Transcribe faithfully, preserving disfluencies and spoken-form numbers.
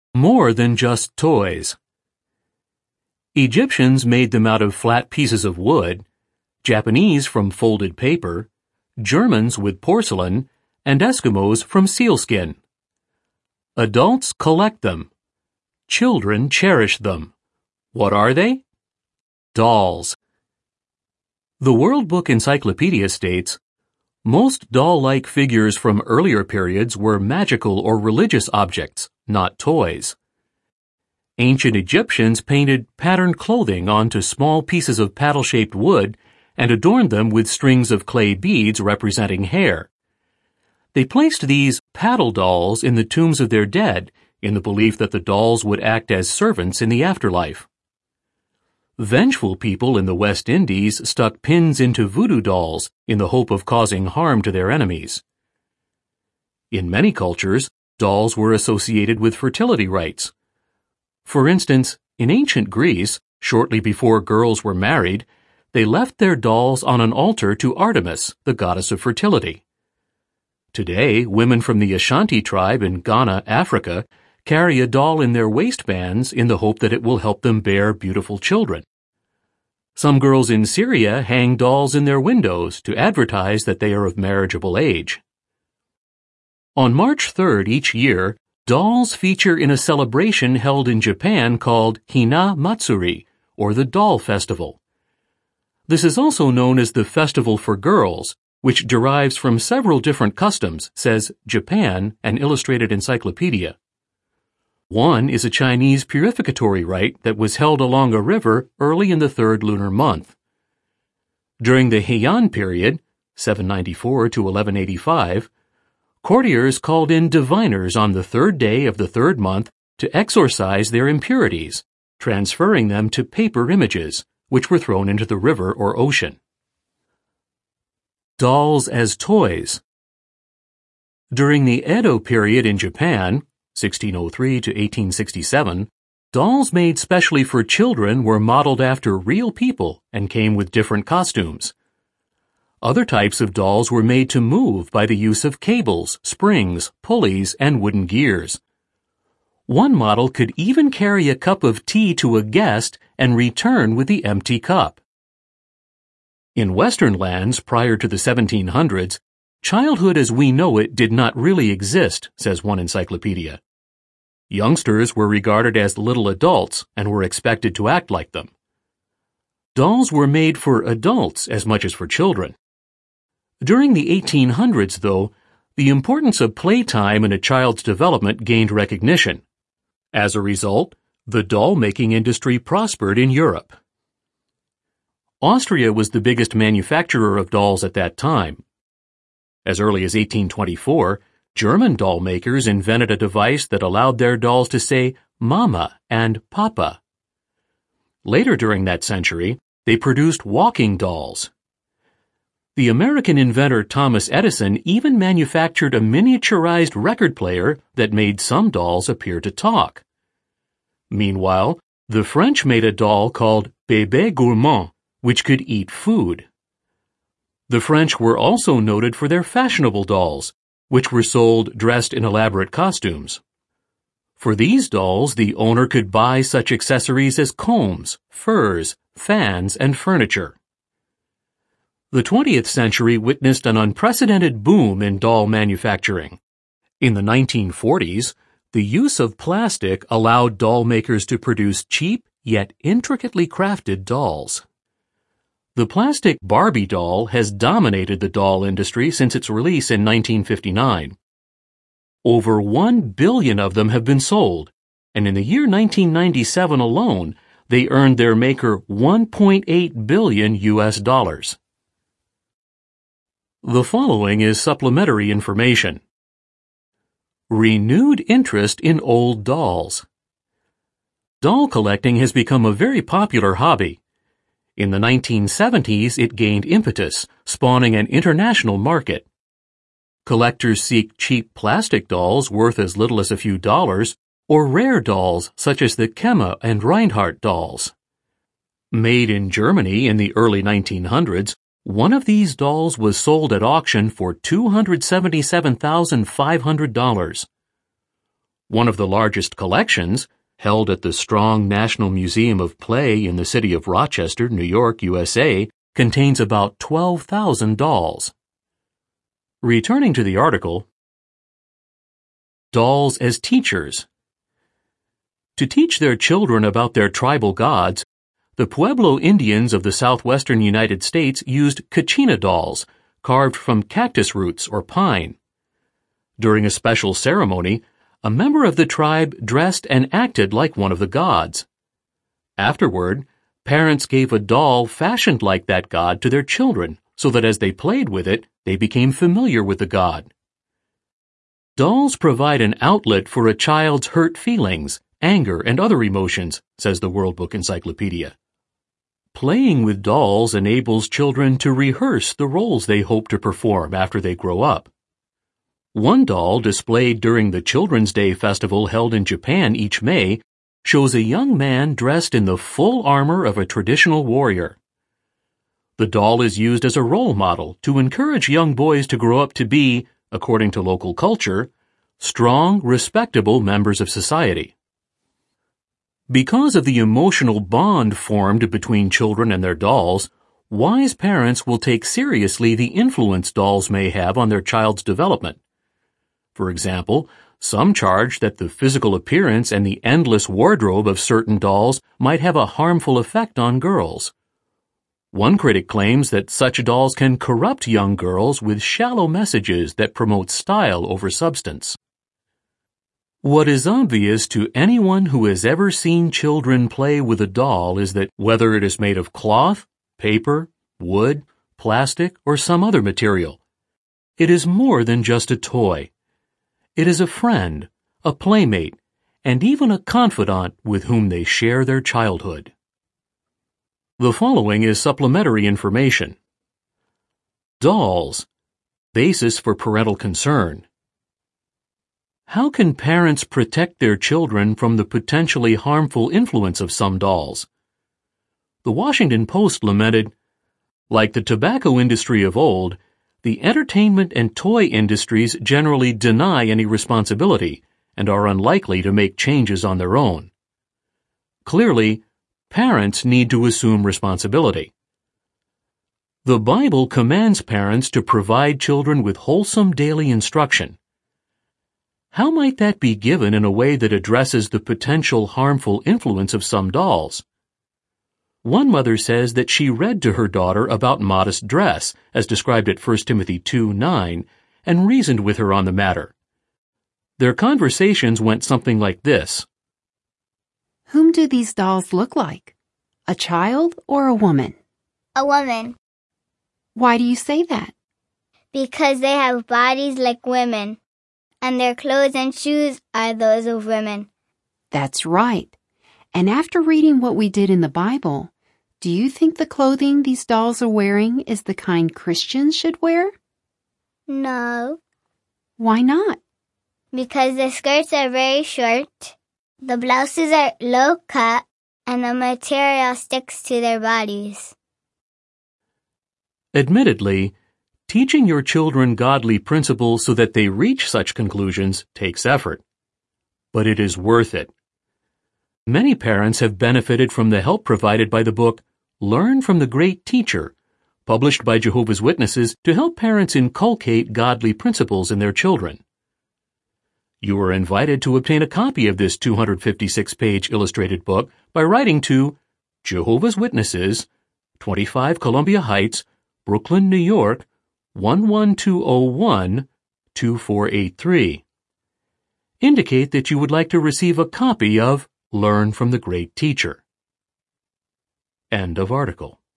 More than just toys. Egyptians made them out of flat pieces of wood, Japanese from folded paper, Germans with porcelain, and Eskimos from sealskin. Adults collect them. Children cherish them. What are they? Dolls. The World Book Encyclopedia states, most doll-like figures from earlier periods were magical or religious objects, not toys. Ancient Egyptians painted patterned clothing onto small pieces of paddle-shaped wood and adorned them with strings of clay beads representing hair. They placed these paddle dolls in the tombs of their dead in the belief that the dolls would act as servants in the afterlife. Vengeful people in the West Indies stuck pins into voodoo dolls in the hope of causing harm to their enemies. In many cultures, dolls were associated with fertility rites. For instance, in ancient Greece, shortly before girls were married, they left their dolls on an altar to Artemis, the goddess of fertility. Today, women from the Ashanti tribe in Ghana, Africa, carry a doll in their waistbands in the hope that it will help them bear beautiful children. Some girls in Syria hang dolls in their windows to advertise that they are of marriageable age. On March third each year, dolls feature in a celebration held in Japan called Hina Matsuri, or the Doll Festival. This is also known as the Festival for Girls, which derives from several different customs, says Japan, an illustrated encyclopedia. One is a Chinese purificatory rite that was held along a river early in the third lunar month. During the Heian period, seven ninety-four to eleven eighty-five, courtiers called in diviners on the third day of the third month to exorcise their impurities, transferring them to paper images, which were thrown into the river or ocean. Dolls as toys. During the Edo period in Japan, sixteen oh three to eighteen sixty-seven, dolls made specially for children were modeled after real people and came with different costumes. Other types of dolls were made to move by the use of cables, springs, pulleys, and wooden gears. One model could even carry a cup of tea to a guest and return with the empty cup. In Western lands prior to the seventeen hundreds, childhood as we know it did not really exist, says one encyclopedia. Youngsters were regarded as little adults and were expected to act like them. Dolls were made for adults as much as for children. During the eighteen hundreds, though, the importance of playtime in a child's development gained recognition. As a result, the doll-making industry prospered in Europe. Austria was the biggest manufacturer of dolls at that time. As early as eighteen twenty-four, German doll makers invented a device that allowed their dolls to say Mama and Papa. Later during that century, they produced walking dolls. The American inventor Thomas Edison even manufactured a miniaturized record player that made some dolls appear to talk. Meanwhile, the French made a doll called Bébé Gourmand, which could eat food. The French were also noted for their fashionable dolls, which were sold dressed in elaborate costumes. For these dolls, the owner could buy such accessories as combs, furs, fans, and furniture. The twentieth century witnessed an unprecedented boom in doll manufacturing. In the nineteen forties, the use of plastic allowed doll makers to produce cheap yet intricately crafted dolls. The plastic Barbie doll has dominated the doll industry since its release in nineteen fifty-nine. Over one billion of them have been sold, and in the year nineteen ninety-seven alone, they earned their maker one point eight billion U S dollars. The following is supplementary information. Renewed interest in old dolls. Doll collecting has become a very popular hobby. In the nineteen seventies, it gained impetus, spawning an international market. Collectors seek cheap plastic dolls worth as little as a few dollars, or rare dolls such as the Kemma and Reinhardt dolls. Made in Germany in the early nineteen hundreds, one of these dolls was sold at auction for two hundred seventy-seven thousand five hundred dollars. One of the largest collections, held at the Strong National Museum of Play in the city of Rochester, New York, U S A, contains about twelve thousand dolls. Returning to the article, dolls as teachers. To teach their children about their tribal gods, the Pueblo Indians of the southwestern United States used kachina dolls, carved from cactus roots or pine. During a special ceremony, a member of the tribe dressed and acted like one of the gods. Afterward, parents gave a doll fashioned like that god to their children so that as they played with it, they became familiar with the god. Dolls provide an outlet for a child's hurt feelings, anger, and other emotions, says the World Book Encyclopedia. Playing with dolls enables children to rehearse the roles they hope to perform after they grow up. One doll displayed during the Children's Day festival held in Japan each May shows a young man dressed in the full armor of a traditional warrior. The doll is used as a role model to encourage young boys to grow up to be, according to local culture, strong, respectable members of society. Because of the emotional bond formed between children and their dolls, wise parents will take seriously the influence dolls may have on their child's development. For example, some charge that the physical appearance and the endless wardrobe of certain dolls might have a harmful effect on girls. One critic claims that such dolls can corrupt young girls with shallow messages that promote style over substance. What is obvious to anyone who has ever seen children play with a doll is that whether it is made of cloth, paper, wood, plastic, or some other material, it is more than just a toy. It is a friend, a playmate, and even a confidant with whom they share their childhood. The following is supplementary information. Dolls, basis for parental concern. How can parents protect their children from the potentially harmful influence of some dolls? The Washington Post lamented, like the tobacco industry of old, the entertainment and toy industries generally deny any responsibility and are unlikely to make changes on their own. Clearly, parents need to assume responsibility. The Bible commands parents to provide children with wholesome daily instruction. How might that be given in a way that addresses the potential harmful influence of some dolls? One mother says that she read to her daughter about modest dress, as described at First Timothy two nine, and reasoned with her on the matter. Their conversations went something like this. Whom do these dolls look like? A child or a woman? A woman. Why do you say that? Because they have bodies like women, and their clothes and shoes are those of women. That's right. And after reading what we did in the Bible, do you think the clothing these dolls are wearing is the kind Christians should wear? No. Why not? Because the skirts are very short, the blouses are low cut, and the material sticks to their bodies. Admittedly, teaching your children godly principles so that they reach such conclusions takes effort. But it is worth it. Many parents have benefited from the help provided by the book Learn from the Great Teacher, published by Jehovah's Witnesses to help parents inculcate godly principles in their children. You are invited to obtain a copy of this two hundred fifty-six page illustrated book by writing to Jehovah's Witnesses, twenty-five Columbia Heights, Brooklyn, New York, one one two oh one, two four eight three. Indicate that you would like to receive a copy of Learn from the Great Teacher. End of article.